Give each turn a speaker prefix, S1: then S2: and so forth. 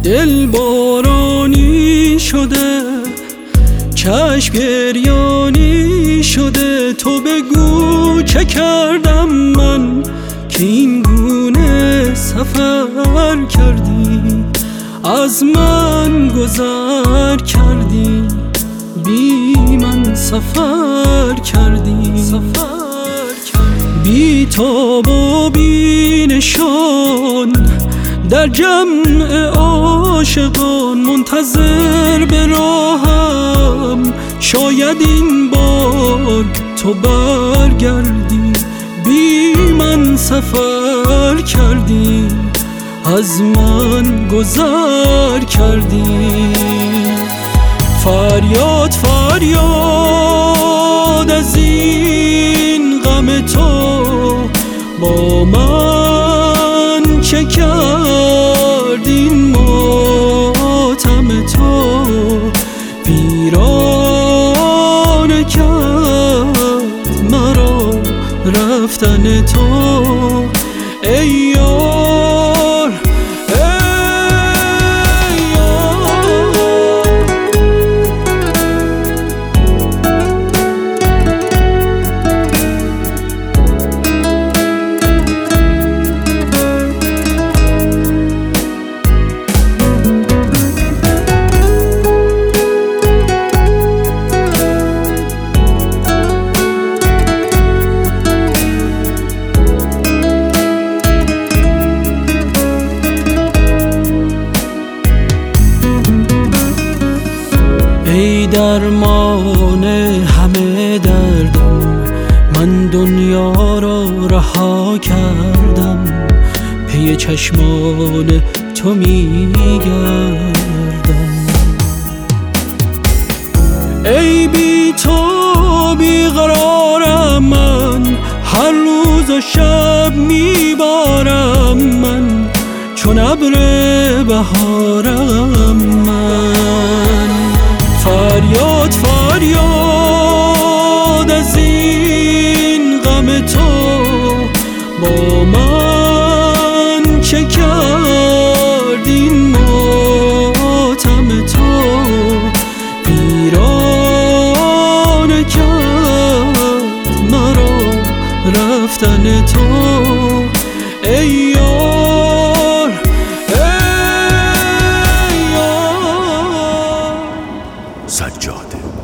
S1: دل بارانی شده، چشم گریانی شده. تو بگو چه کردم من که این گونه سفر کردی، از من گذر کردی، بی من سفر کردی. بی تاب و بی نشان در جمع عاشقان، منتظر به راهم شاید این بار تو برگردی. بی من سفر کردی، از من گذر کردی. فریاد فریاد از این غم تو، با من چه کرد این ماتم تو؟ ویرانه کرد مرا رفتن تو. ای یار ای درمان همه دردم، من دنیا را رها کردم، پی چشمان تو میگردم. ای بی تو بیقرارم من، هر روز و شب میبارم من، چون ابر بهارم من. فریاد فریاد از این غم تو، با من چه کرد این ماتم تو؟ ویرانه کرد مرا رفتن تو. ای یار
S2: سجاده